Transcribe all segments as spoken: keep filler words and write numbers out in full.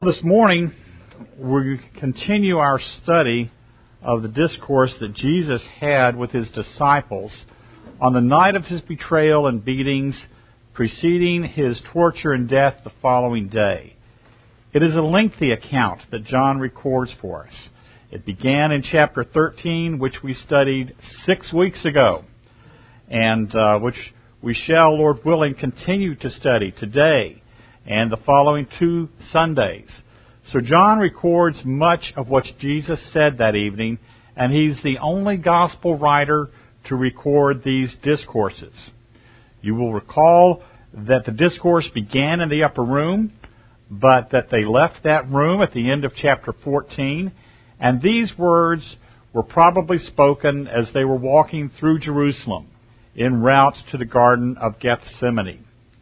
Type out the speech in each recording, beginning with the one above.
This morning, we continue our study of the discourse that Jesus had with his disciples on the night of his betrayal and beatings preceding his torture and death the following day. It is a lengthy account that John records for us. It began in chapter thirteen, which we studied six weeks ago, and uh, which we shall, Lord willing, continue to study today and the following two Sundays. So John records much of what Jesus said that evening, and he's the only gospel writer to record these discourses. You will recall that the discourse began in the upper room, but that they left that room at the end of chapter fourteen, and these words were probably spoken as they were walking through Jerusalem en route to the Garden of Gethsemane.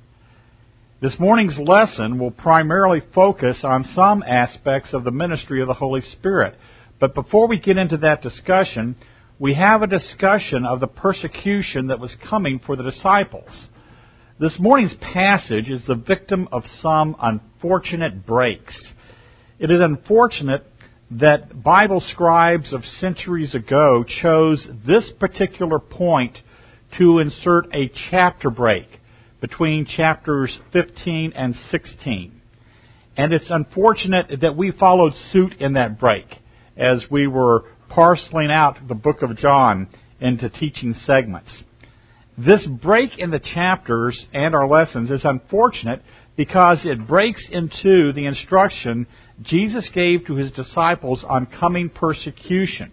This morning's lesson will primarily focus on some aspects of the ministry of the Holy Spirit. But before we get into that discussion, we have a discussion of the persecution that was coming for the disciples. This morning's passage is the victim of some unfortunate breaks. It is unfortunate that Bible scribes of centuries ago chose this particular point to insert a chapter break between chapters fifteen and sixteen. And it's unfortunate that we followed suit in that break as we were parceling out the book of John into teaching segments. This break in the chapters and our lessons is unfortunate because it breaks into the instruction Jesus gave to his disciples on coming persecution.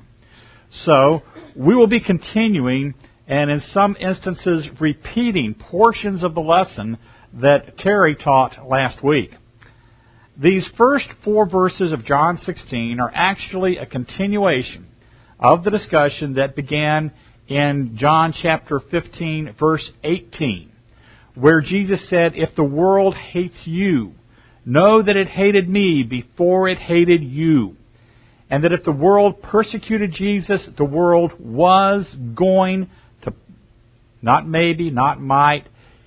So, we will be continuing and in some instances repeating portions of the lesson that Terry taught last week. These first four verses of John sixteen are actually a continuation of the discussion that began in John chapter fifteen, verse eighteen, where Jesus said, "If the world hates you, know that it hated me before it hated you. And that if the world persecuted Jesus, the world was going to, not maybe, not might,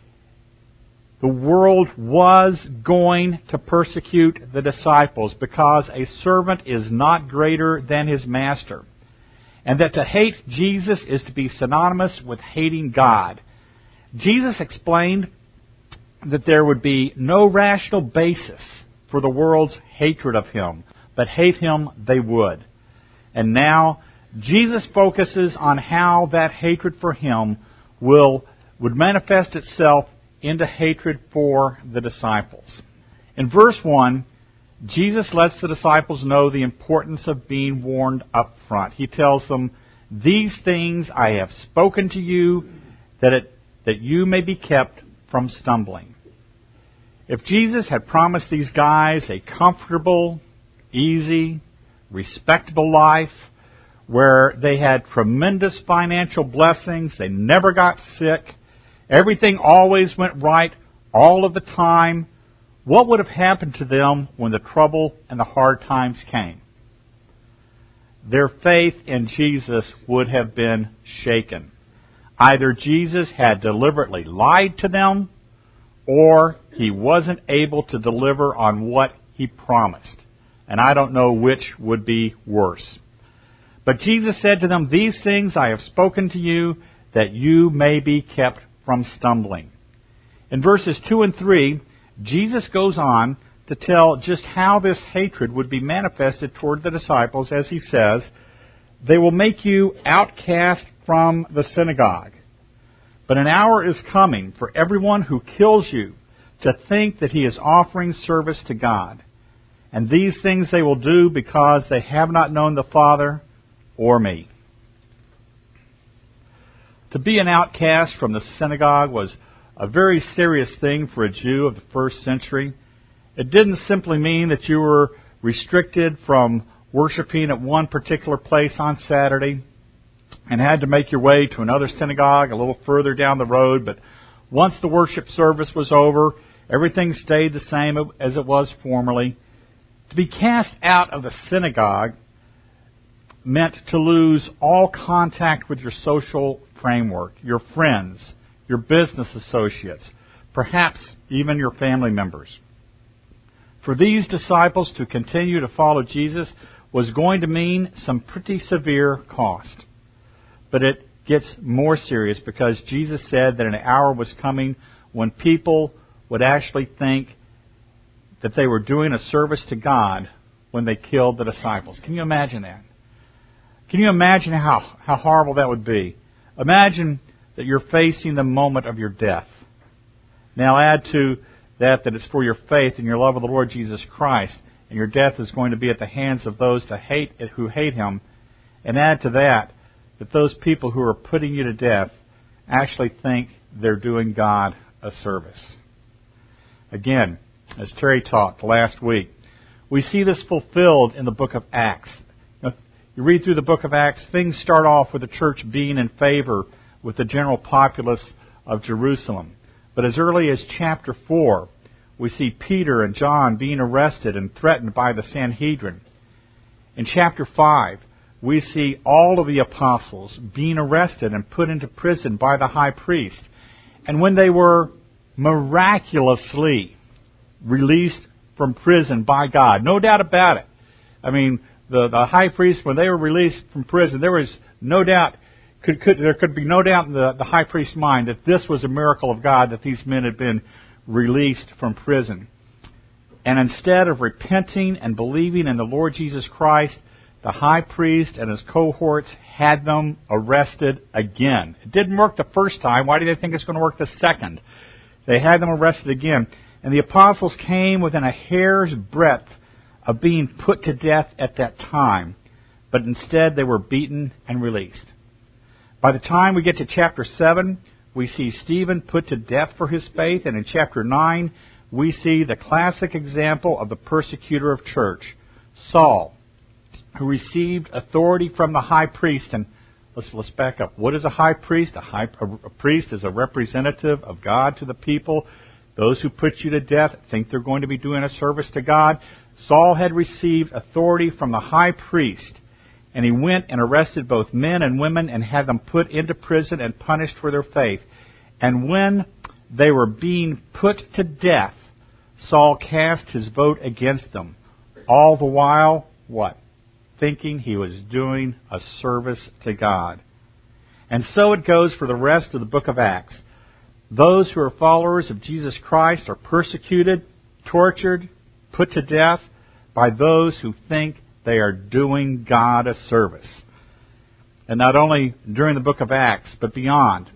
the world was going to persecute the disciples because a servant is not greater than his master. And that to hate Jesus is to be synonymous with hating God." Jesus explained that there would be no rational basis for the world's hatred of him, but hate him they would. And now, Jesus focuses on how that hatred for him will would manifest itself into hatred for the disciples. In verse one, Jesus lets the disciples know the importance of being warned up front. He tells them, "These things I have spoken to you, that it, that you may be kept from stumbling." If Jesus had promised these guys a comfortable, easy, respectable life, where they had tremendous financial blessings, they never got sick, everything always went right all of the time, what would have happened to them when the trouble and the hard times came? Their faith in Jesus would have been shaken. Either Jesus had deliberately lied to them, or he wasn't able to deliver on what he promised. And I don't know which would be worse. But Jesus said to them, "These things I have spoken to you, that you may be kept from stumbling." In verses two and three, Jesus goes on to tell just how this hatred would be manifested toward the disciples, as he says, "They will make you outcast from the synagogue. But an hour is coming for everyone who kills you to think that he is offering service to God. And these things they will do because they have not known the Father or me." To be an outcast from the synagogue was a very serious thing for a Jew of the first century. It didn't simply mean that you were restricted from worshiping at one particular place on Saturday and had to make your way to another synagogue a little further down the road. But once the worship service was over, everything stayed the same as it was formerly. To be cast out of the synagogue meant to lose all contact with your social framework, your friends, your business associates, perhaps even your family members. For these disciples to continue to follow Jesus was going to mean some pretty severe cost. But it gets more serious because Jesus said that an hour was coming when people would actually think that they were doing a service to God when they killed the disciples. Can you imagine that? Can you imagine how, how horrible that would be? Imagine that you're facing the moment of your death. Now add to that that it's for your faith and your love of the Lord Jesus Christ, and your death is going to be at the hands of those to hate, who hate Him. And add to that that those people who are putting you to death actually think they're doing God a service. Again, as Terry talked last week, we see this fulfilled in the book of Acts. You know, you read through the book of Acts, things start off with the church being in favor with the general populace of Jerusalem. But as early as chapter four, we see Peter and John being arrested and threatened by the Sanhedrin. In chapter five, we see all of the apostles being arrested and put into prison by the high priest. And when they were miraculously released from prison by God, no doubt about it. I mean, the, the high priest, when they were released from prison, there was no doubt, could, could, there could be no doubt in the, the high priest's mind that this was a miracle of God, that these men had been released from prison. And instead of repenting and believing in the Lord Jesus Christ, the high priest and his cohorts had them arrested again. It didn't work the first time. Why do they think it's going to work the second? They had them arrested again. And the apostles came within a hair's breadth of being put to death at that time. But instead they were beaten and released. By the time we get to chapter seven, we see Stephen put to death for his faith. And in chapter nine, we see the classic example of the persecutor of church, Saul, who received authority from the high priest. And let's let's back up. What is a high priest? A, high, a priest is a representative of God to the people. Those who put you to death think they're going to be doing a service to God. Saul had received authority from the high priest, and he went and arrested both men and women and had them put into prison and punished for their faith. And when they were being put to death, Saul cast his vote against them. All the while, what? Thinking he was doing a service to God. And so it goes for the rest of the book of Acts. Those who are followers of Jesus Christ are persecuted, tortured, put to death by those who think they are doing God a service. And not only during the book of Acts, but beyond.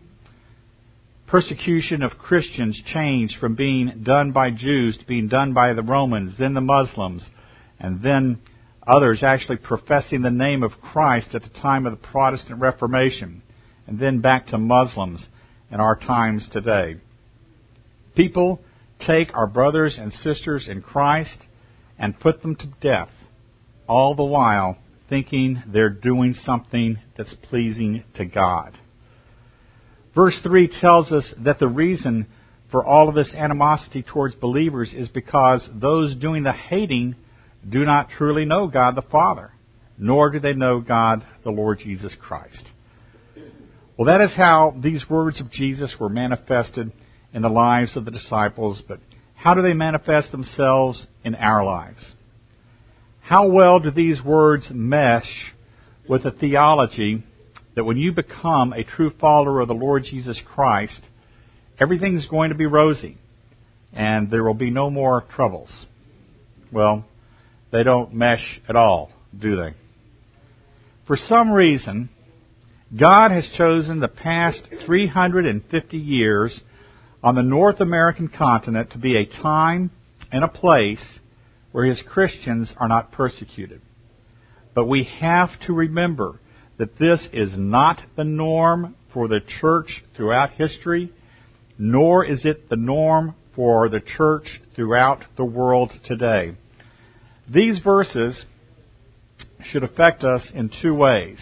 Persecution of Christians changed from being done by Jews to being done by the Romans, then the Muslims, and then others actually professing the name of Christ at the time of the Protestant Reformation, and then back to Muslims in our times today. People take our brothers and sisters in Christ and put them to death, all the while thinking they're doing something that's pleasing to God. Verse three tells us that the reason for all of this animosity towards believers is because those doing the hating do not truly know God the Father, nor do they know God the Lord Jesus Christ. Well, that is how these words of Jesus were manifested in the lives of the disciples, but how do they manifest themselves in our lives? How well do these words mesh with the theology that when you become a true follower of the Lord Jesus Christ, everything's going to be rosy and there will be no more troubles? Well, they don't mesh at all, do they? For some reason, God has chosen the past three hundred fifty years on the North American continent to be a time and a place where His Christians are not persecuted. But we have to remember that this is not the norm for the church throughout history, nor is it the norm for the church throughout the world today. These verses should affect us in two ways.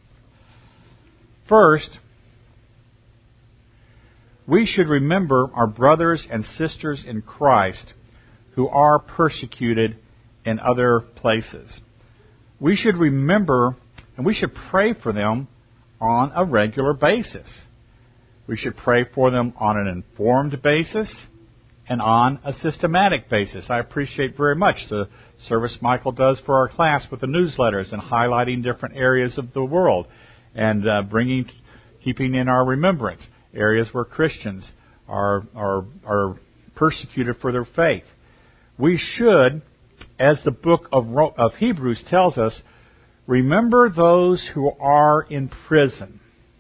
First, we should remember our brothers and sisters in Christ who are persecuted in other places. We should remember and we should pray for them on a regular basis. We should pray for them on an informed basis, and on a systematic basis. I appreciate very much the service Michael does for our class with the newsletters and highlighting different areas of the world and uh, bringing, keeping in our remembrance areas where Christians are are are persecuted for their faith. We should, as the book of of Hebrews tells us, remember those who are in prison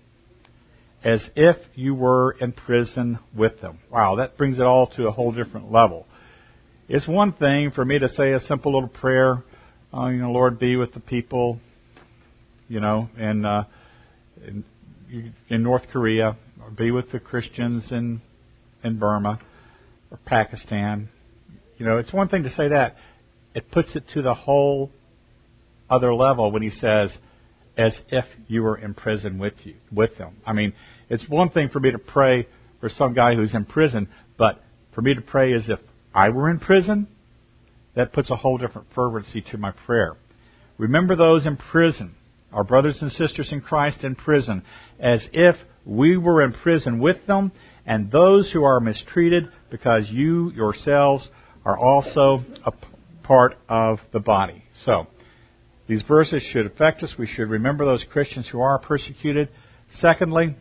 as if you were in prison with them. Wow, that brings it all to a whole different level. It's one thing for me to say a simple little prayer, uh, you know, Lord, be with the people, you know, in, uh, in in North Korea, or be with the Christians in in Burma or Pakistan. You know, it's one thing to say that. It puts it to the whole other level when he says, as if you were in prison with you, with them. I mean, it's one thing for me to pray for some guy who's in prison, but for me to pray as if I were in prison, that puts a whole different fervency to my prayer. Remember those in prison, our brothers and sisters in Christ in prison, as if we were in prison with them, and those who are mistreated, because you yourselves are also a p- part of the body. So, these verses should affect us. We should remember those Christians who are persecuted. Secondly,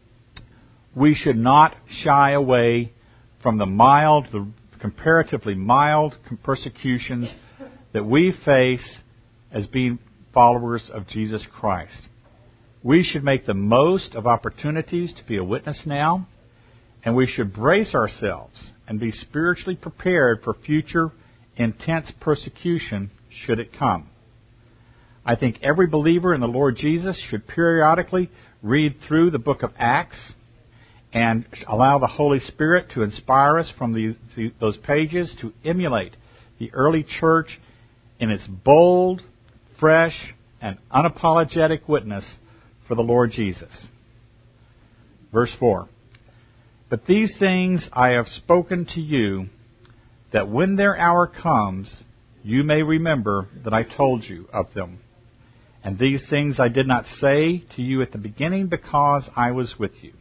we should not shy away from the mild, the comparatively mild persecutions that we face as being followers of Jesus Christ. We should make the most of opportunities to be a witness now, and we should brace ourselves and be spiritually prepared for future intense persecution should it come. I think every believer in the Lord Jesus should periodically read through the book of Acts and allow the Holy Spirit to inspire us from these, the, those pages to emulate the early church in its bold, fresh, and unapologetic witness for the Lord Jesus. Verse four. But these things I have spoken to you, that when their hour comes, you may remember that I told you of them. And these things I did not say to you at the beginning because I was with you.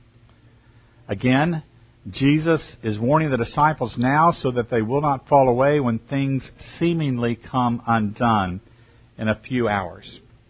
Again, Jesus is warning the disciples now so that they will not fall away when things seemingly come undone in a few hours.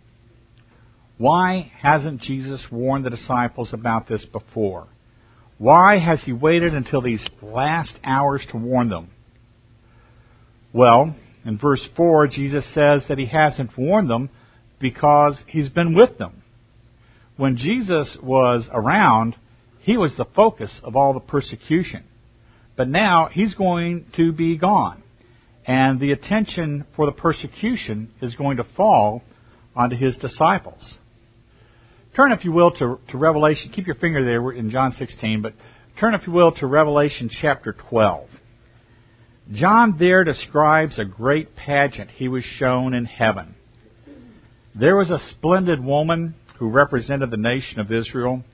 Why hasn't Jesus warned the disciples about this before? Why has he waited until these last hours to warn them? Well, in verse four, Jesus says that he hasn't warned them because he's been with them. When Jesus was around, he was the focus of all the persecution. But now he's going to be gone. And the attention for the persecution is going to fall onto his disciples. Turn, if you will, to, to Revelation. Keep your finger there. We're in John sixteen. But turn, if you will, to Revelation chapter twelve. John there describes a great pageant he was shown in heaven. There was a splendid woman who represented the nation of Israel.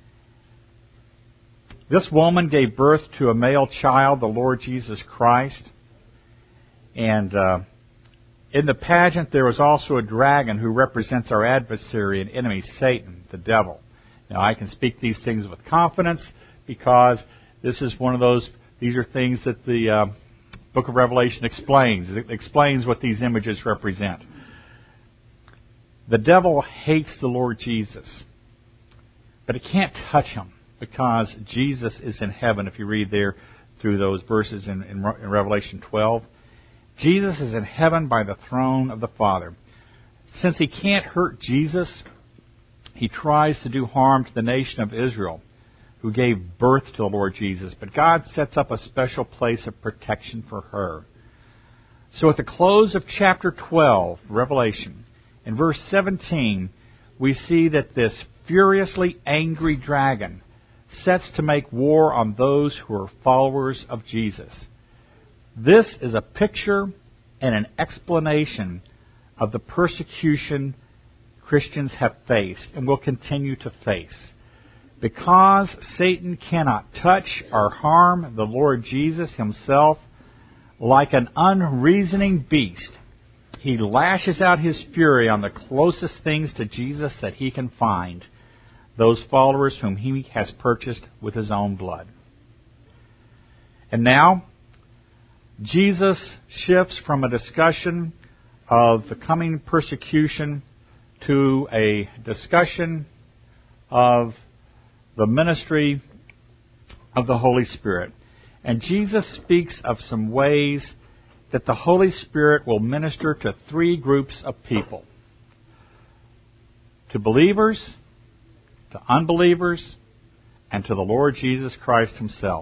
This woman gave birth to a male child, the Lord Jesus Christ. And uh, in the pageant, there was also a dragon who represents our adversary and enemy, Satan, the devil. Now, I can speak these things with confidence because this is one of those, these are things that the uh, book of Revelation explains. It explains what these images represent. The devil hates the Lord Jesus, but it can't touch him because Jesus is in heaven. If you read there through those verses in, in, in Revelation twelve, Jesus is in heaven by the throne of the Father. Since he can't hurt Jesus, he tries to do harm to the nation of Israel, who gave birth to the Lord Jesus. But God sets up a special place of protection for her. So at the close of chapter twelve, Revelation, in verse seventeen, we see that this furiously angry dragon sets to make war on those who are followers of Jesus. This is a picture and an explanation of the persecution Christians have faced and will continue to face. Because Satan cannot touch or harm the Lord Jesus himself, like an unreasoning beast, he lashes out his fury on the closest things to Jesus that he can find, those followers whom he has purchased with his own blood. And now, Jesus shifts from a discussion of the coming persecution to a discussion of the ministry of the Holy Spirit. And Jesus speaks of some ways that the Holy Spirit will minister to three groups of people: to believers, to unbelievers, and to the Lord Jesus Christ Himself.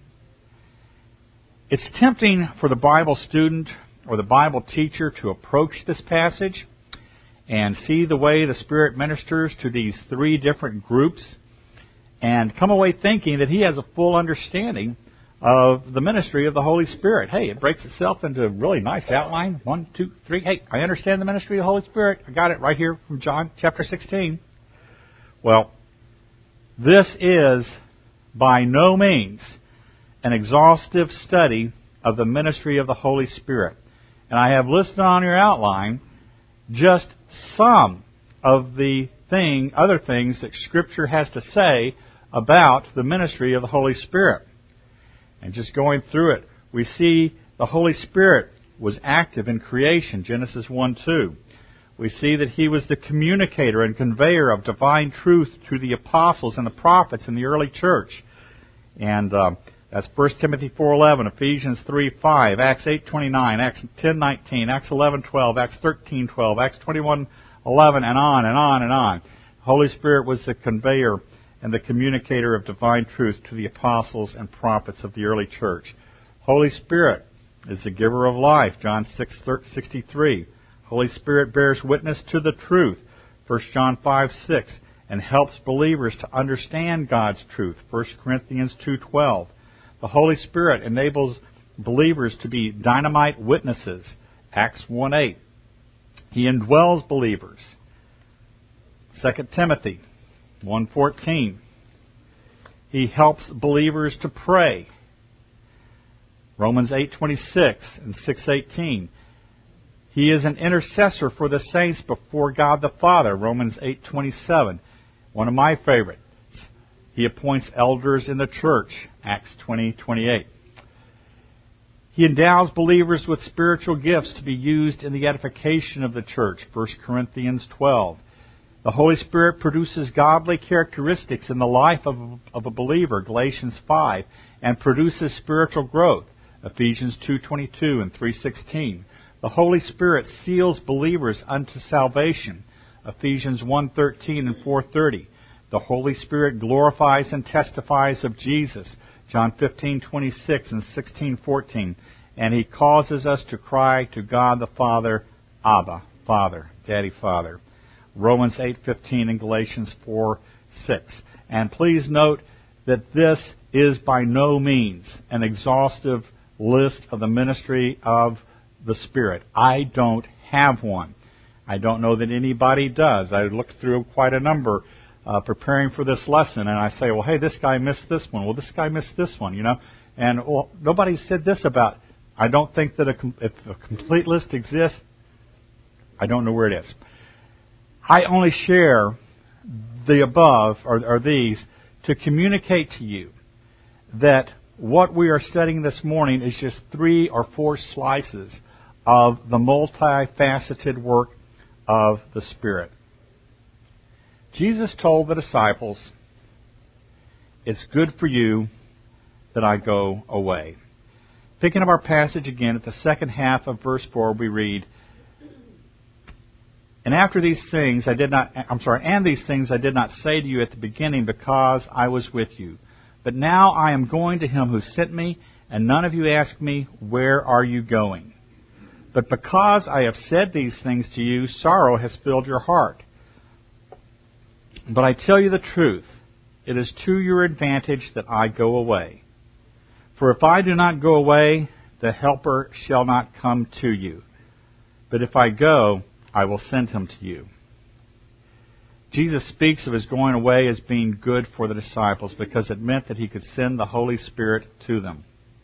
It's tempting for the Bible student or the Bible teacher to approach this passage and see the way the Spirit ministers to these three different groups and come away thinking that he has a full understanding of the ministry of the Holy Spirit. Hey, it breaks itself into a really nice outline. One, two, three. Hey, I understand the ministry of the Holy Spirit. I got it right here from John chapter sixteen. Well, this is by no means an exhaustive study of the ministry of the Holy Spirit. And I have listed on your outline just some of the thing, other things that Scripture has to say about the ministry of the Holy Spirit. And just going through it, we see the Holy Spirit was active in creation, Genesis one two. We see that He was the communicator and conveyor of divine truth to the apostles and the prophets in the early church. And uh, that's First Timothy four eleven, Ephesians three five, Acts eight twenty-nine, Acts ten nineteen, Acts eleven twelve, Acts thirteen twelve, Acts twenty-one eleven, and on and on and on. The Holy Spirit was the conveyor and the communicator of divine truth to the apostles and prophets of the early church. Holy Spirit is the giver of life, John six sixty-three. Holy Spirit bears witness to the truth, First John five six, and helps believers to understand God's truth, First Corinthians two twelve. The Holy Spirit enables believers to be dynamite witnesses, Acts one eight. He indwells believers, Second Timothy one fourteen. He helps believers to pray, Romans eight twenty-six and six eighteen. He is an intercessor for the saints before God the Father, Romans eight twenty-seven. One of my favorites. He appoints elders in the church, Acts twenty twenty-eight. He endows believers with spiritual gifts to be used in the edification of the church, First Corinthians twelve. The Holy Spirit produces godly characteristics in the life of, of a believer, Galatians five, and produces spiritual growth, Ephesians two twenty-two and three sixteen. The Holy Spirit seals believers unto salvation, Ephesians one thirteen and four thirty. The Holy Spirit glorifies and testifies of Jesus, John fifteen twenty-six and sixteen fourteen. And He causes us to cry to God the Father, Abba, Father, Daddy, Father, Romans eight fifteen and Galatians four six. And please note that this is by no means an exhaustive list of the ministry of the Spirit. I don't have one. I don't know that anybody does. I looked through quite a number uh, preparing for this lesson, and I say, well, hey, this guy missed this one. Well, this guy missed this one, you know. And well, nobody said this about, I don't think that a, if a complete list exists, I don't know where it is. I only share the above, or, or these, to communicate to you that what we are studying this morning is just three or four slices of the multifaceted work of the Spirit. Jesus told the disciples, it's good for you that I go away. Picking up our passage again at the second half of verse four, we read, And after these things I did not, I'm sorry, and these things I did not say to you at the beginning because I was with you. But now I am going to Him who sent me, and none of you ask me, where are you going? But because I have said these things to you, sorrow has filled your heart. But I tell you the truth, it is to your advantage that I go away. For if I do not go away, the Helper shall not come to you. But if I go, I will send Him to you. Jesus speaks of His going away as being good for the disciples because it meant that He could send the Holy Spirit to them.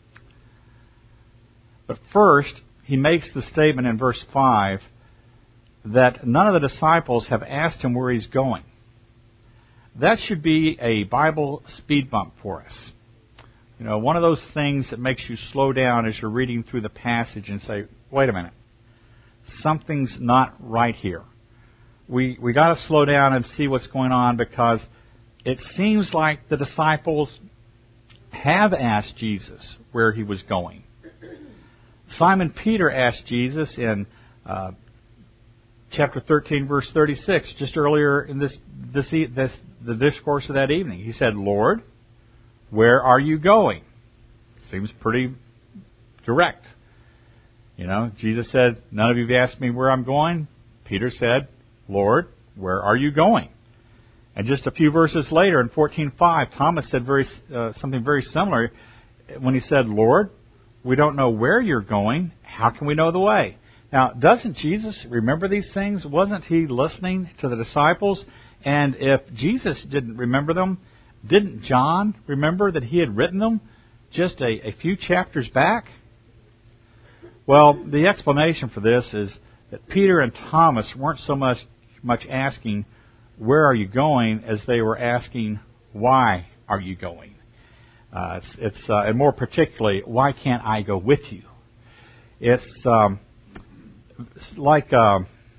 But first, He makes the statement in verse five that none of the disciples have asked Him where He's going. That should be a Bible speed bump for us. You know, one of those things that makes you slow down as you're reading through the passage and say, wait a minute, something's not right here. We we got to slow down and see what's going on, because it seems like the disciples have asked Jesus where he was going. Simon Peter asked Jesus in uh, chapter thirteen, verse thirty-six, just earlier in this, this this the discourse of that evening. He said, "Lord, where are you going?" Seems pretty direct. You know, Jesus said, "None of you have asked me where I'm going." Peter said, "Lord, where are you going?" And just a few verses later, in fourteen five, Thomas said very uh, something very similar when he said, "Lord, we don't know where you're going. How can we know the way?" Now, doesn't Jesus remember these things? Wasn't he listening to the disciples? And if Jesus didn't remember them, didn't John remember that he had written them just a, a few chapters back? Well, the explanation for this is that Peter and Thomas weren't so much much asking, "Where are you going?" as they were asking, "Why are you going?" Uh, it's, it's uh, and more particularly, "Why can't I go with you?" It's, um, it's like uh,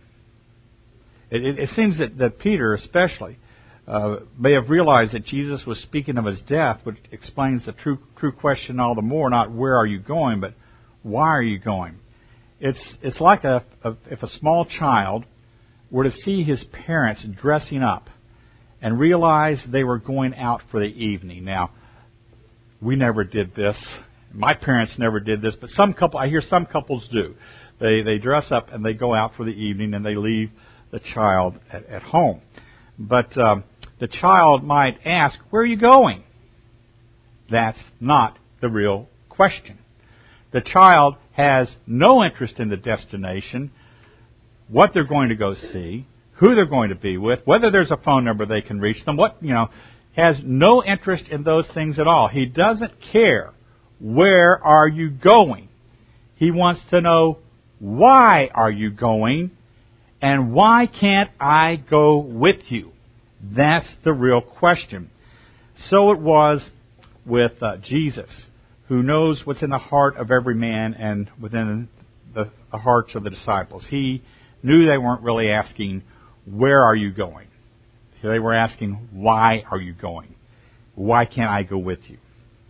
it, it seems that, that Peter, especially, uh, may have realized that Jesus was speaking of his death, which explains the true true question all the more. Not "Where are you going?" but "Why are you going?" It's it's like a, a if a small child were to see his parents dressing up and realize they were going out for the evening. Now, we never did this. My parents never did this, but some couple I hear some couples do. They they dress up and they go out for the evening and they leave the child at, at home. But um, the child might ask, "Where are you going?" That's not the real question. The child has no interest in the destination, what they're going to go see, who they're going to be with, whether there's a phone number they can reach them, what, you know, has no interest in those things at all. He doesn't care, where are you going? He wants to know, why are you going, and why can't I go with you? That's the real question. So it was with uh, Jesus, who knows what's in the heart of every man and within the, the hearts of the disciples. He knew they weren't really asking, "Where are you going?" They were asking, "Why are you going? Why can't I go with you?"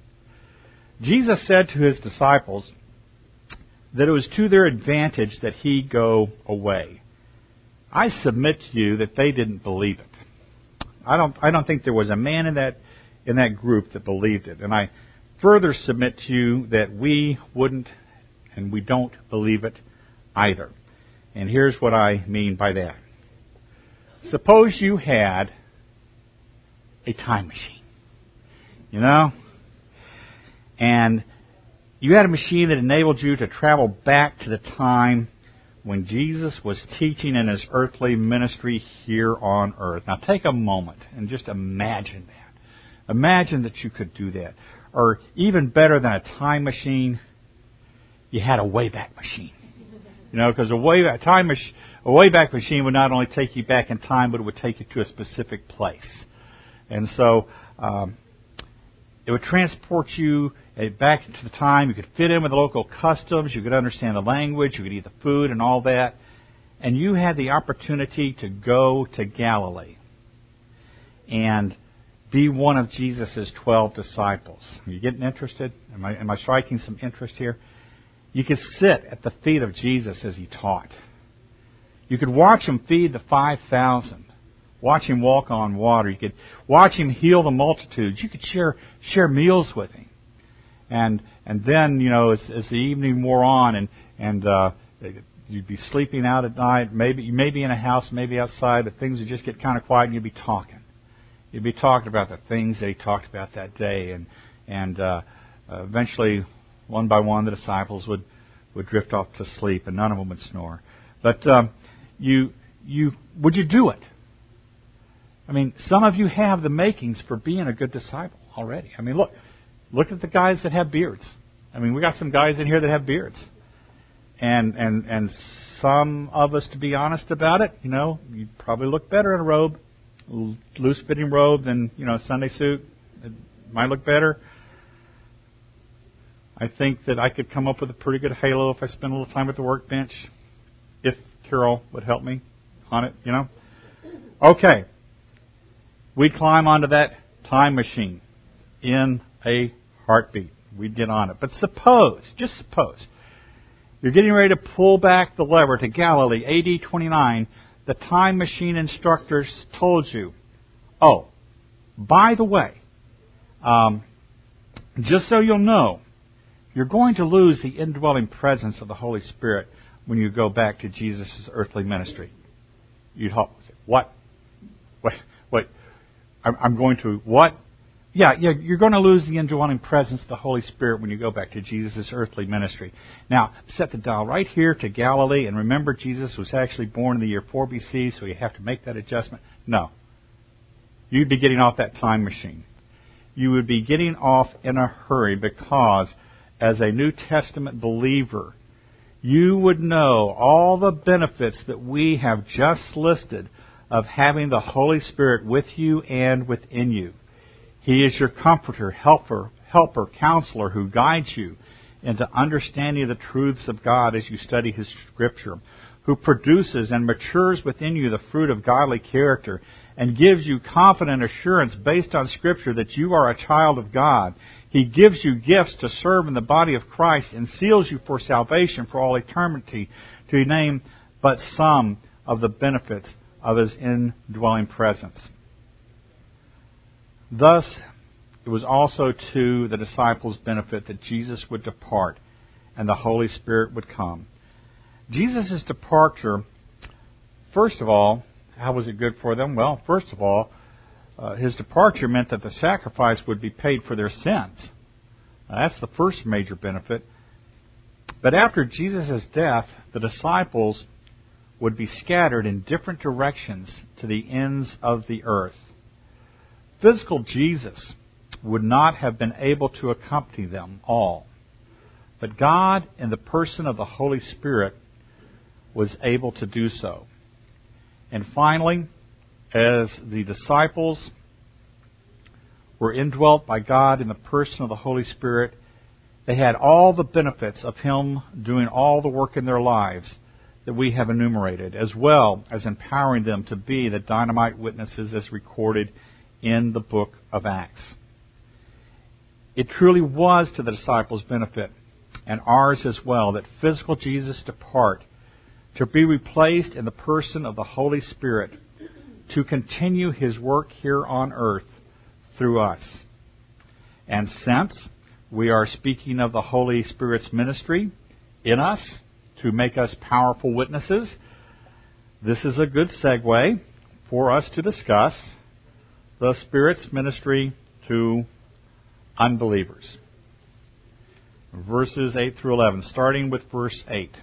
Jesus said to his disciples that it was to their advantage that he go away. I submit to you that they didn't believe it. I don't I don't think there was a man in that in that group that believed it. And I further submit to you that we wouldn't and we don't believe it either. And here's what I mean by that. Suppose you had a time machine, you know, and you had a machine that enabled you to travel back to the time when Jesus was teaching in his earthly ministry here on earth. Now take a moment and just imagine that. Imagine that you could do that. Or even better than a time machine, you had a Wayback Machine. You know, because a Wayback time mach- a Wayback Machine would not only take you back in time, but it would take you to a specific place. And so um, it would transport you back into the time. You could fit in with the local customs. You could understand the language. You could eat the food and all that. And you had the opportunity to go to Galilee and be one of Jesus' twelve disciples. Are you getting interested? Am I, am I striking some interest here? You could sit at the feet of Jesus as he taught. You could watch him feed the five thousand. Watch him walk on water. You could watch him heal the multitudes. You could share share meals with him. And and then, you know, as, as the evening wore on and, and uh, you'd be sleeping out at night, maybe you may be in a house, maybe outside, but things would just get kind of quiet and you'd be talking. You'd be talking about the things that he talked about that day. And, and uh, uh, eventually, one by one, the disciples would, would drift off to sleep and none of them would snore. But um, you you would you do it? I mean, some of you have the makings for being a good disciple already. I mean, look, look at the guys that have beards. I mean, we got some guys in here that have beards. And and and some of us, to be honest about it, you know, you probably look better in a robe, loose-fitting robe than, you know, a Sunday suit. It might look better. I think that I could come up with a pretty good halo if I spent a little time at the workbench, if Carol would help me on it, you know. Okay. We climb onto that time machine in a heartbeat. We'd get on it. But suppose, just suppose, you're getting ready to pull back the lever to Galilee, A D twenty-nine. The time machine instructors told you, oh, by the way, um, just so you'll know, you're going to lose the indwelling presence of the Holy Spirit when you go back to Jesus' earthly ministry. You'd hope. What? What? What? I'm, I'm going to what? Yeah, yeah, you're going to lose the indwelling presence of the Holy Spirit when you go back to Jesus' earthly ministry. Now, set the dial right here to Galilee, and remember Jesus was actually born in the year four B C, so you have to make that adjustment. No. You'd be getting off that time machine. You would be getting off in a hurry because, as a New Testament believer, you would know all the benefits that we have just listed of having the Holy Spirit with you and within you. He is your comforter, helper, helper, counselor who guides you into understanding the truths of God as you study His Scripture, who produces and matures within you the fruit of godly character and gives you confident assurance based on Scripture that you are a child of God. He gives you gifts to serve in the body of Christ and seals you for salvation for all eternity, to name but some of the benefits of His indwelling presence. Thus, it was also to the disciples' benefit that Jesus would depart and the Holy Spirit would come. Jesus' departure, first of all, how was it good for them? Well, first of all, uh, His departure meant that the sacrifice would be paid for their sins. Now, that's the first major benefit. But after Jesus' death, the disciples would be scattered in different directions to the ends of the earth. Physical Jesus would not have been able to accompany them all. But God, in the person of the Holy Spirit, was able to do so. And finally, as the disciples were indwelt by God in the person of the Holy Spirit, they had all the benefits of Him doing all the work in their lives that we have enumerated, as well as empowering them to be the dynamite witnesses as recorded in the book of Acts. It truly was to the disciples' benefit, and ours as well, that physical Jesus depart to be replaced in the person of the Holy Spirit to continue His work here on earth through us. And since we are speaking of the Holy Spirit's ministry in us to make us powerful witnesses, this is a good segue for us to discuss the Spirit's ministry to unbelievers. Verses eight through eleven, starting with verse eight.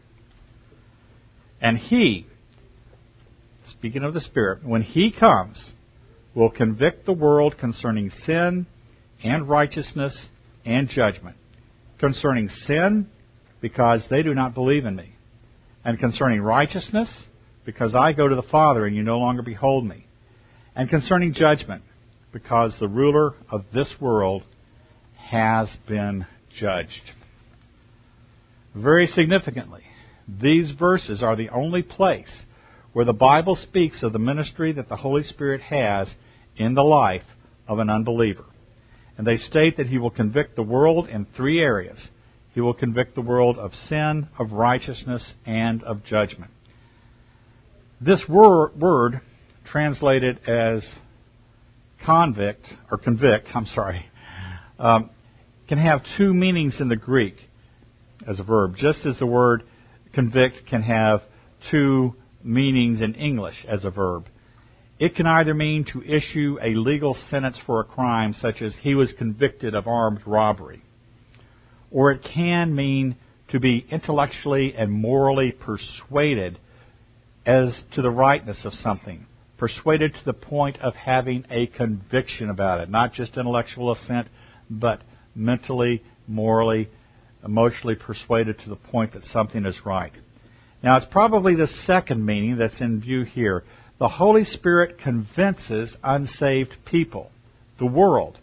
And He, speaking of the Spirit, when He comes, will convict the world concerning sin and righteousness and judgment. Concerning sin, because they do not believe in me. And concerning righteousness, because I go to the Father and you no longer behold me. And concerning judgment, because the ruler of this world has been judged. Very significantly, these verses are the only place where the Bible speaks of the ministry that the Holy Spirit has in the life of an unbeliever. And they state that He will convict the world in three areas. He will convict the world of sin, of righteousness, and of judgment. This wor- word, translated as convict, or convict, I'm sorry, um, can have two meanings in the Greek as a verb, just as the word convict can have two meanings in English as a verb. It can either mean to issue a legal sentence for a crime, such as he was convicted of armed robbery, or it can mean to be intellectually and morally persuaded as to the rightness of something, persuaded to the point of having a conviction about it, not just intellectual assent, but mentally, morally, emotionally persuaded to the point that something is right. Now, it's probably the second meaning that's in view here. The Holy Spirit convinces unsaved people, the world,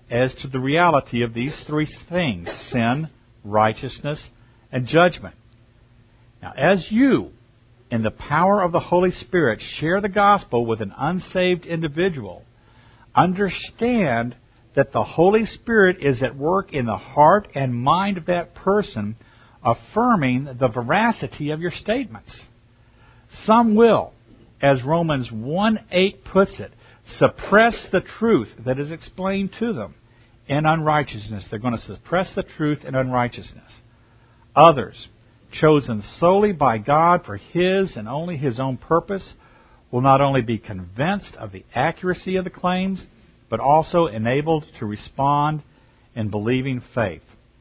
as to the reality of these three things: sin, righteousness, and judgment. Now, as you, in the power of the Holy Spirit, share the gospel with an unsaved individual, understand that the Holy Spirit is at work in the heart and mind of that person, affirming the veracity of your statements. Some will, as Romans one eight puts it, suppress the truth that is explained to them in unrighteousness. They're going to suppress the truth in unrighteousness. Others, chosen solely by God for His and only His own purpose, will not only be convinced of the accuracy of the claims, but also enabled to respond in believing faith.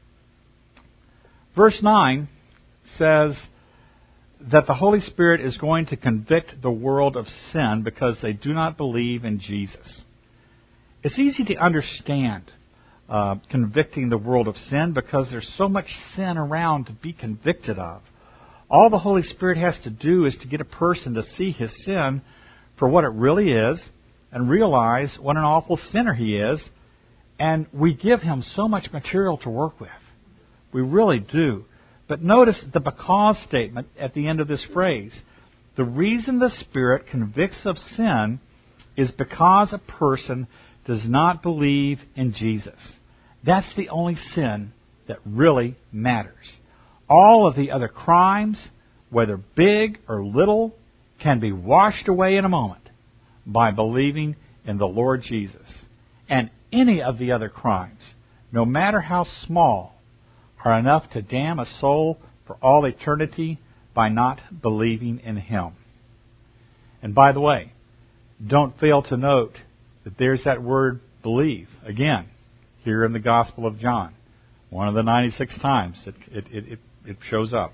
Verse nine says that the Holy Spirit is going to convict the world of sin because they do not believe in Jesus. It's easy to understand uh, convicting the world of sin because there's so much sin around to be convicted of. All the Holy Spirit has to do is to get a person to see his sin for what it really is and realize what an awful sinner he is, and we give him so much material to work with. We really do. But notice the because statement at the end of this phrase. The reason the Spirit convicts of sin is because a person does not believe in Jesus. That's the only sin that really matters. All of the other crimes, whether big or little, can be washed away in a moment by believing in the Lord Jesus. And any of the other crimes, no matter how small, are enough to damn a soul for all eternity by not believing in Him. And by the way, don't fail to note that there's that word believe, again, here in the Gospel of John. One of the ninety-six times it, it, it, it shows up.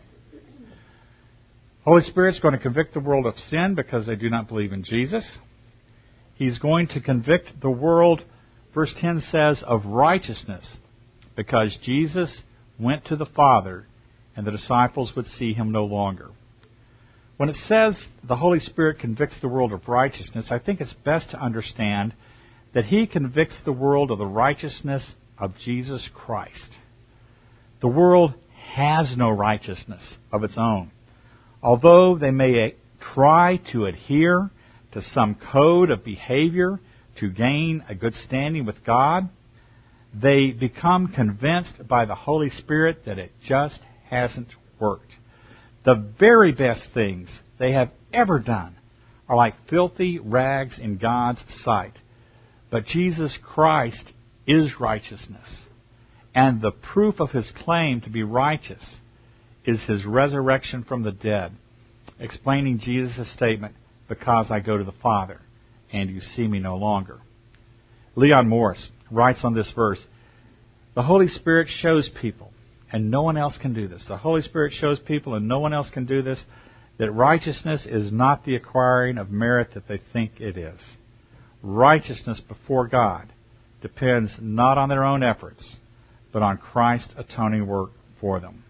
Holy Spirit's going to convict the world of sin because they do not believe in Jesus. He's going to convict the world, verse ten says, of righteousness because Jesus went to the Father and the disciples would see Him no longer. When it says the Holy Spirit convicts the world of righteousness, I think it's best to understand that He convicts the world of the righteousness of Jesus Christ. The world has no righteousness of its own. Although they may try to adhere to some code of behavior to gain a good standing with God, they become convinced by the Holy Spirit that it just hasn't worked. The very best things they have ever done are like filthy rags in God's sight. But Jesus Christ is righteousness. And the proof of His claim to be righteous is His resurrection from the dead, explaining Jesus' statement, because I go to the Father, and you see me no longer. Leon Morris writes on this verse, the Holy Spirit shows people, and no one else can do this. The Holy Spirit shows people, and no one else can do this, that righteousness is not the acquiring of merit that they think it is. Righteousness before God depends not on their own efforts, but on Christ's atoning work for them.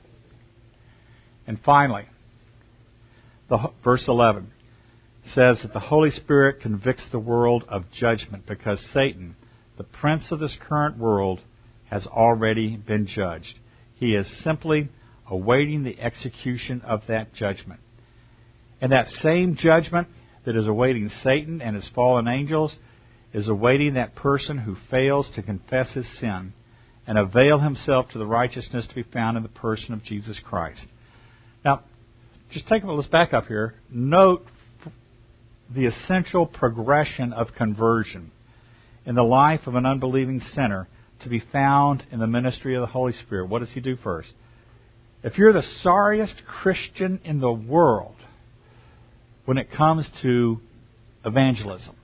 And finally, the, verse eleven says that the Holy Spirit convicts the world of judgment because Satan, the prince of this current world, has already been judged. He is simply awaiting the execution of that judgment. And that same judgment that is awaiting Satan and his fallen angels is awaiting that person who fails to confess his sin and avail himself to the righteousness to be found in the person of Jesus Christ. Now, just take a let's back up here. Note the essential progression of conversion in the life of an unbelieving sinner to be found in the ministry of the Holy Spirit. What does He do first? If you're the sorriest Christian in the world when it comes to evangelism,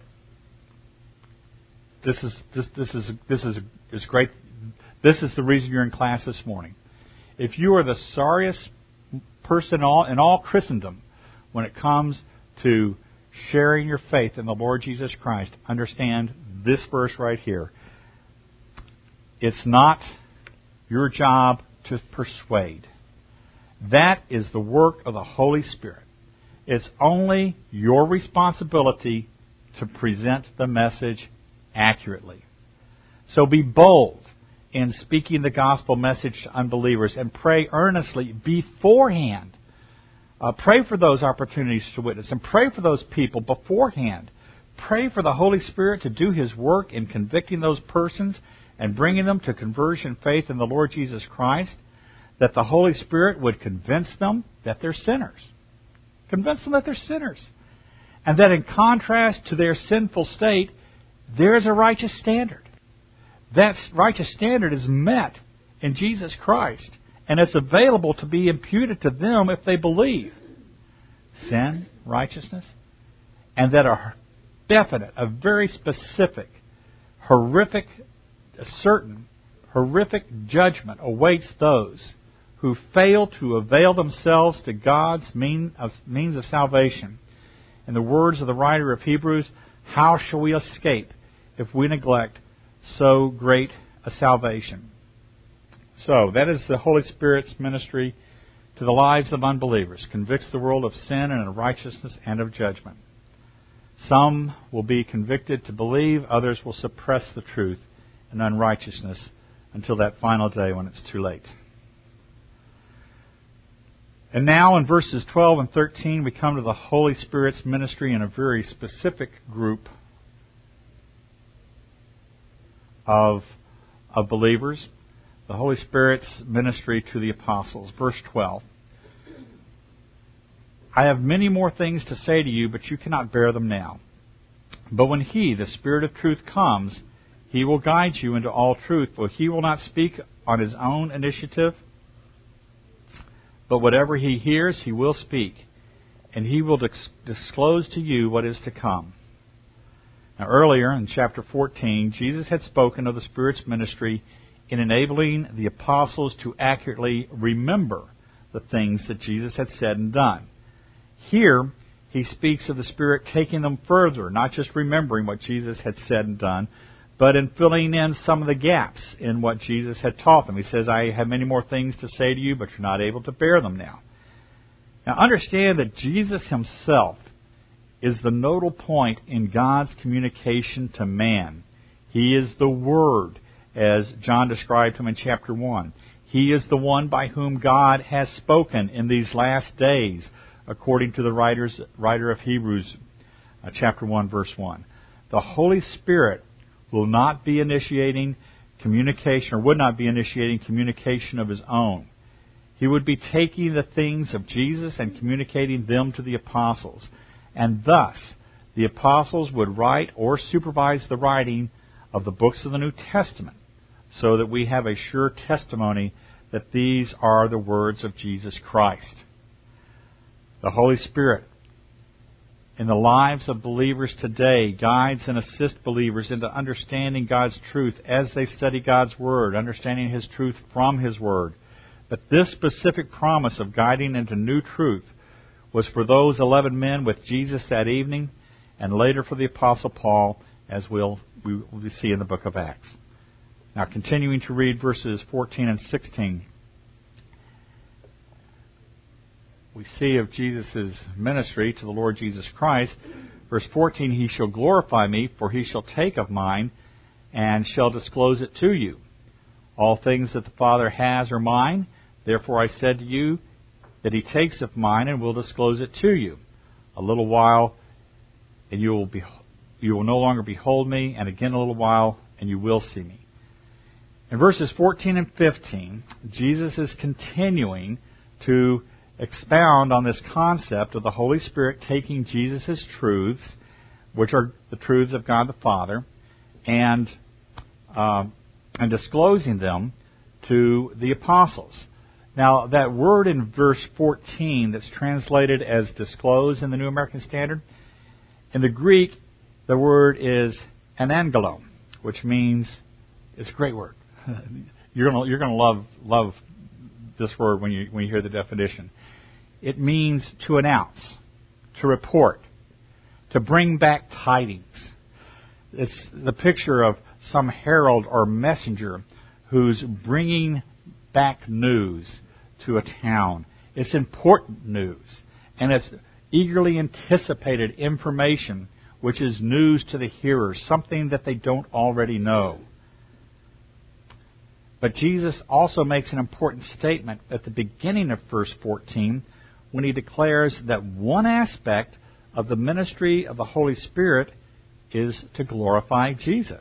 this is this, this is this is is great. This is the reason you're in class this morning. If you are the sorriest person in all, in all Christendom when it comes to sharing your faith in the Lord Jesus Christ, understand this verse right here. It's not your job to persuade. That is the work of the Holy Spirit. It's only your responsibility to present the message accurately. So be bold in speaking the gospel message to unbelievers and pray earnestly beforehand. Uh, pray for those opportunities to witness and pray for those people beforehand. Pray for the Holy Spirit to do His work in convicting those persons and bringing them to conversion and faith in the Lord Jesus Christ, that the Holy Spirit would convince them that they're sinners. Convince them that they're sinners. And that in contrast to their sinful state, there is a righteous standard. That righteous standard is met in Jesus Christ, and it's available to be imputed to them if they believe. Sin, righteousness, and that a definite, a very specific, horrific, a certain, horrific judgment awaits those who fail to avail themselves to God's mean of, means of salvation. In the words of the writer of Hebrews, how shall we escape if we neglect so great a salvation? So, that is the Holy Spirit's ministry to the lives of unbelievers. Convicts the world of sin and of righteousness and of judgment. Some will be convicted to believe, others will suppress the truth and unrighteousness until that final day when it's too late. And now in verses twelve and thirteen we come to the Holy Spirit's ministry in a very specific group of, of believers. The Holy Spirit's ministry to the apostles. Verse twelve. I have many more things to say to you, but you cannot bear them now. But when He, the Spirit of truth, comes, He will guide you into all truth, for He will not speak on His own initiative, but whatever He hears, He will speak, and He will dis- disclose to you what is to come. Now, earlier in chapter fourteen, Jesus had spoken of the Spirit's ministry in enabling the apostles to accurately remember the things that Jesus had said and done. Here, He speaks of the Spirit taking them further, not just remembering what Jesus had said and done, but in filling in some of the gaps in what Jesus had taught them. He says, I have many more things to say to you, but you're not able to bear them now. Now understand that Jesus Himself is the nodal point in God's communication to man. He is the Word, as John described Him in chapter one. He is the one by whom God has spoken in these last days, according to the writers, writer of Hebrews, uh, chapter one, verse one. The Holy Spirit will not be initiating communication, or would not be initiating communication of His own. He would be taking the things of Jesus and communicating them to the apostles. And thus, the apostles would write or supervise the writing of the books of the New Testament, so that we have a sure testimony that these are the words of Jesus Christ. The Holy Spirit, in the lives of believers today, guides and assists believers into understanding God's truth as they study God's Word, understanding His truth from His Word. But this specific promise of guiding into new truth was for those eleven men with Jesus that evening, and later for the Apostle Paul, as we'll we will see in the book of Acts. Now, continuing to read verses fourteen and sixteen, we see of Jesus' ministry to the Lord Jesus Christ. Verse fourteen, He shall glorify me, for He shall take of mine, and shall disclose it to you. All things that the Father has are mine. Therefore I said to you that He takes of mine and will disclose it to you. A little while, and you will be, you will no longer behold me, and again a little while, and you will see me. In verses fourteen and fifteen, Jesus is continuing to expound on this concept of the Holy Spirit taking Jesus' truths, which are the truths of God the Father, and uh, and disclosing them to the apostles. Now, that word in verse fourteen that's translated as disclose in the New American Standard, in the Greek, the word is anangelo, which means, it's a great word. You're going you're going to love love this word when you when you hear the definition. It means to announce, to report, to bring back tidings. It's the picture of some herald or messenger who's bringing back news to a town. It's important news, and it's eagerly anticipated information, which is news to the hearers, something that they don't already know. But Jesus also makes an important statement at the beginning of verse fourteen when he declares that one aspect of the ministry of the Holy Spirit is to glorify Jesus.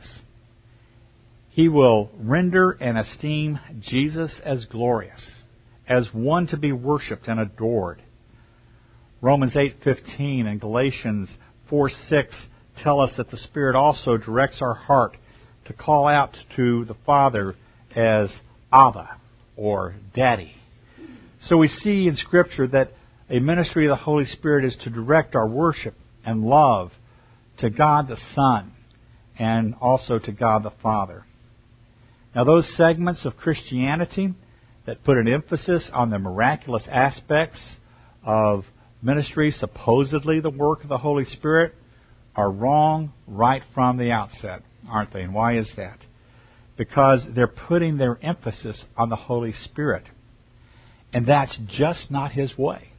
He will render and esteem Jesus as glorious, as one to be worshipped and adored. Romans eight fifteen and Galatians four six tell us that the Spirit also directs our heart to call out to the Father as Abba or Daddy. So we see in Scripture that a ministry of the Holy Spirit is to direct our worship and love to God the Son and also to God the Father. Now, those segments of Christianity that put an emphasis on the miraculous aspects of ministry, supposedly the work of the Holy Spirit, are wrong right from the outset, aren't they? And why is that? Because they're putting their emphasis on the Holy Spirit. And that's just not His way.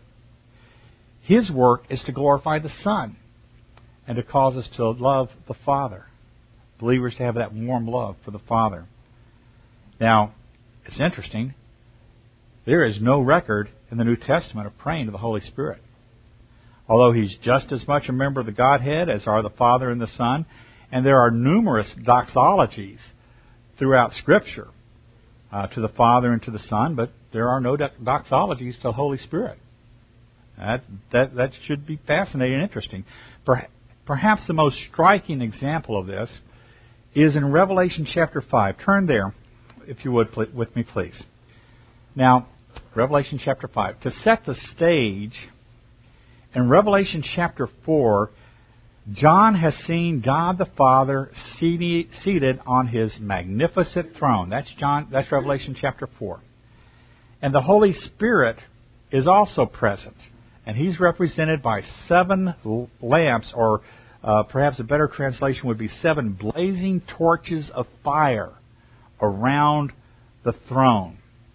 His work is to glorify the Son and to cause us to love the Father. Believers to have that warm love for the Father. Now, it's interesting. There is no record in the New Testament of praying to the Holy Spirit. Although He's just as much a member of the Godhead as are the Father and the Son, and there are numerous doxologies throughout Scripture uh, to the Father and to the Son, but there are no doxologies to the Holy Spirit. That, that, that should be fascinating and interesting. Perhaps the most striking example of this is in Revelation chapter five. Turn there, if you would, with me, please. Now, Revelation chapter five. To set the stage, in Revelation chapter four, John has seen God the Father seated on His magnificent throne. That's John. That's Revelation chapter four. And the Holy Spirit is also present. And He's represented by seven lamps, or uh, perhaps a better translation would be seven blazing torches of fire around the throne.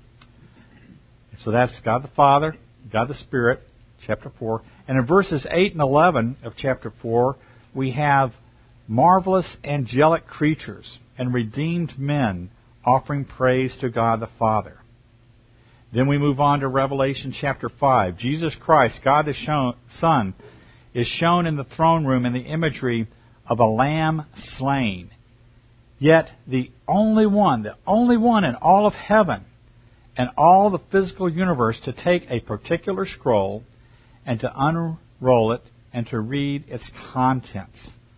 So that's God the Father, God the Spirit, chapter four. And in verses eight and eleven of chapter four, we have marvelous angelic creatures and redeemed men offering praise to God the Father. Then we move on to Revelation chapter five. Jesus Christ, God the Son, is shown in the throne room in the imagery of a lamb slain. Yet the only one, the only one in all of heaven and all the physical universe to take a particular scroll and to unroll it and to read its contents.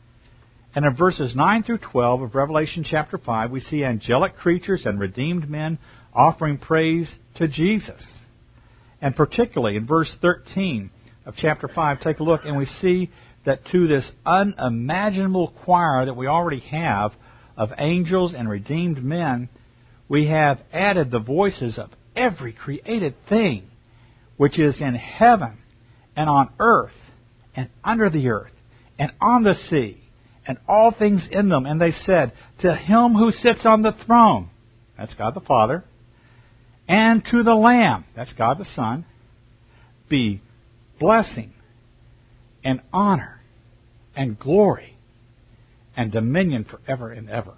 And in verses nine through twelve of Revelation chapter five, we see angelic creatures and redeemed men offering praise to Jesus. And particularly in verse thirteen of chapter five, take a look and we see that to this unimaginable choir that we already have of angels and redeemed men, we have added the voices of every created thing which is in heaven and on earth and under the earth and on the sea and all things in them. And they said, to Him who sits on the throne, that's God the Father, and to the Lamb, that's God the Son, be blessing and honor and glory and dominion forever and ever.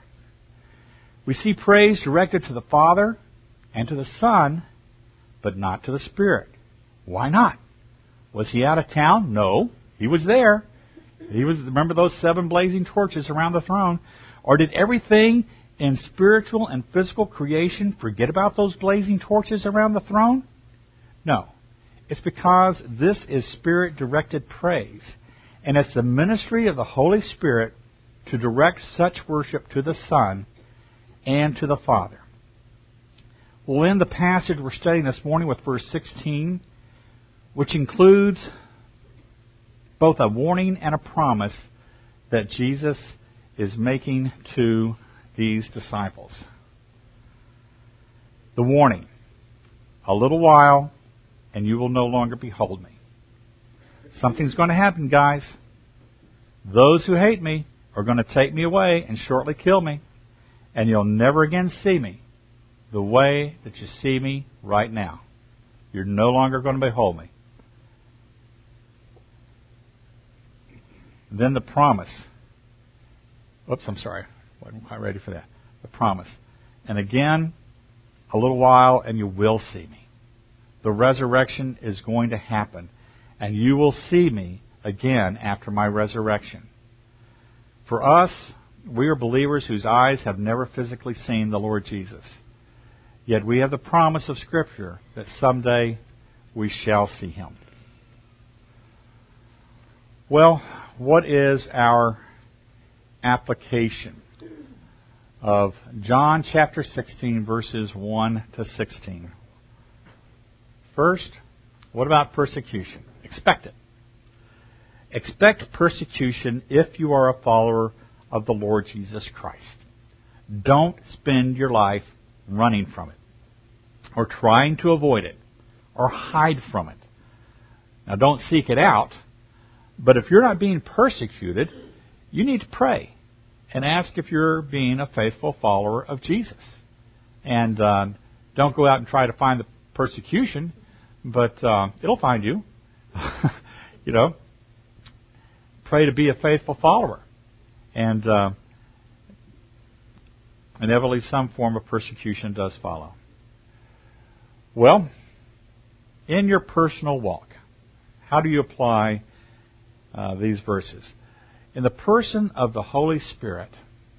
We see praise directed to the Father and to the Son, but not to the Spirit. Why not? Was He out of town? No, He was there. He was. Remember those seven blazing torches around the throne? Or did everything in spiritual and physical creation forget about those blazing torches around the throne? No. It's because this is Spirit-directed praise. And it's the ministry of the Holy Spirit to direct such worship to the Son and to the Father. We'll end the passage we're studying this morning with verse sixteen, which includes both a warning and a promise that Jesus is making to these disciples. The warning, a little while and you will no longer behold me. Something's going to happen, guys. Those who hate me are going to take me away and shortly kill me, and you'll never again see me the way that you see me right now. You're no longer going to behold me. Then the promise. Oops, I'm sorry. Wasn't quite ready for that. The promise. And again, a little while and you will see me. The resurrection is going to happen, and you will see me again after my resurrection. For us, we are believers whose eyes have never physically seen the Lord Jesus. Yet we have the promise of Scripture that someday we shall see Him. Well, what is our application of John chapter sixteen, verses one to sixteen? First, what about persecution? Expect it. Expect persecution if you are a follower of the Lord Jesus Christ. Don't spend your life running from it, or trying to avoid it, or hide from it. Now, don't seek it out, but if you're not being persecuted, you need to pray and ask if you're being a faithful follower of Jesus. And uh, don't go out and try to find the persecution, but uh, it'll find you. You know, pray to be a faithful follower. And uh, inevitably some form of persecution does follow. Well, in your personal walk, how do you apply uh, these verses? In the person of the Holy Spirit,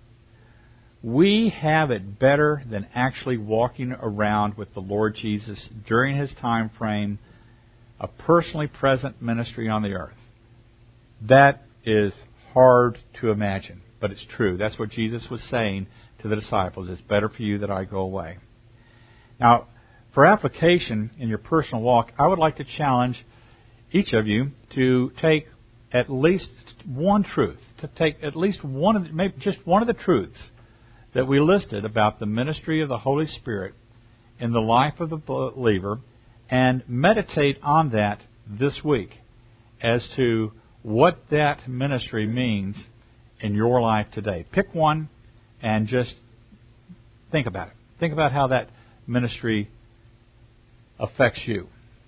we have it better than actually walking around with the Lord Jesus during His time frame, a personally present ministry on the earth. That is hard to imagine, but it's true. That's what Jesus was saying to the disciples. It's better for you that I go away. Now, for application in your personal walk, I would like to challenge each of you to take at least one truth, to take at least one of the, maybe just one of the truths that we listed about the ministry of the Holy Spirit in the life of the believer, and meditate on that this week as to what that ministry means in your life today. Pick one and just think about it. Think about how that ministry affects you.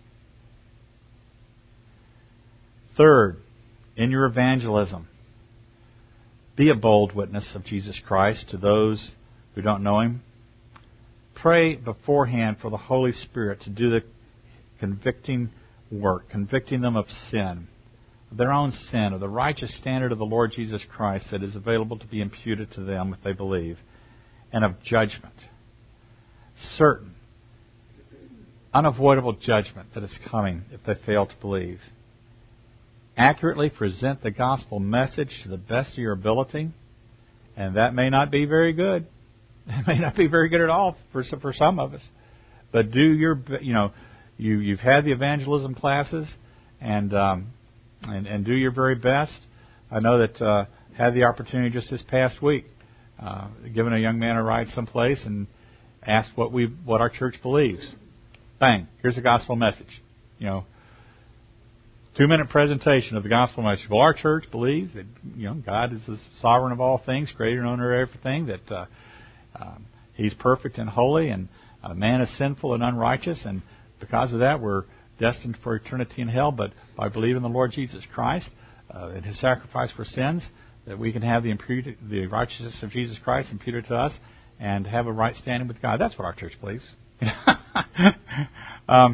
Third, in your evangelism, be a bold witness of Jesus Christ to those who don't know Him. Pray beforehand for the Holy Spirit to do the convicting work, convicting them of sin, of their own sin, of the righteous standard of the Lord Jesus Christ that is available to be imputed to them if they believe, and of judgment. Certain, unavoidable judgment that is coming if they fail to believe. Accurately present the gospel message to the best of your ability, and that may not be very good. It may not be very good at all for for some of us. But do your, you know, you you've had the evangelism classes, and um, and and do your very best. I know that uh, had the opportunity just this past week, uh, giving a young man a ride someplace and asked what we what our church believes. Bang! Here's the gospel message. You know. Two-minute presentation of the gospel message. Well, our church believes that, you know, God is the sovereign of all things, creator and owner of everything, that uh, um, He's perfect and holy, and uh, man is sinful and unrighteous, and because of that we're destined for eternity in hell. But by believing in the Lord Jesus Christ uh, and His sacrifice for sins, that we can have the, imputed, the righteousness of Jesus Christ imputed to us and have a right standing with God. That's what our church believes. um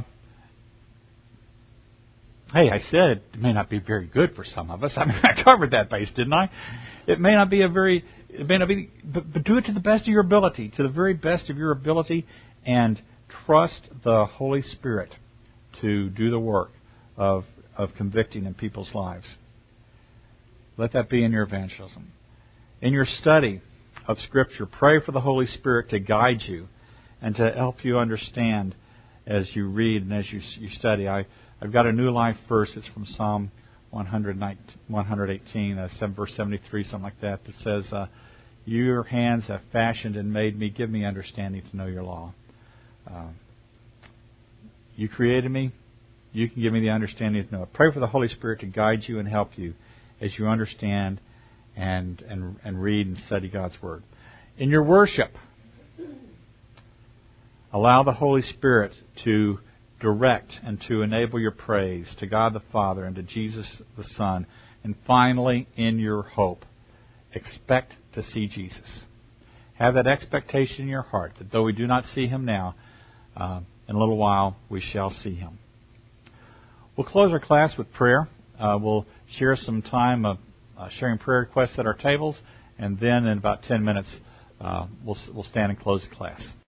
Hey, I said it may not be very good for some of us. I mean, I covered that base, didn't I? It may not be a very, it may not be, but, but do it to the best of your ability, to the very best of your ability, and trust the Holy Spirit to do the work of of convicting in people's lives. Let that be in your evangelism. In your study of Scripture, pray for the Holy Spirit to guide you and to help you understand as you read and as you, you study. I I've got a New Life verse. It's from Psalm one eighteen, uh, verse seventy-three, something like that, that says, uh, "Your hands have fashioned and made me. Give me understanding to know your law." Uh, you created me. You can give me the understanding to know it. Pray for the Holy Spirit to guide you and help you as you understand and and, and read and study God's Word. In your worship, allow the Holy Spirit to direct and to enable your praise to God the Father and to Jesus the Son. And finally, in your hope, expect to see Jesus. Have that expectation in your heart that though we do not see Him now, uh, in a little while we shall see Him. We'll close our class with prayer. Uh, we'll share some time of uh, sharing prayer requests at our tables, and then in about ten minutes uh, we'll, we'll stand and close the class.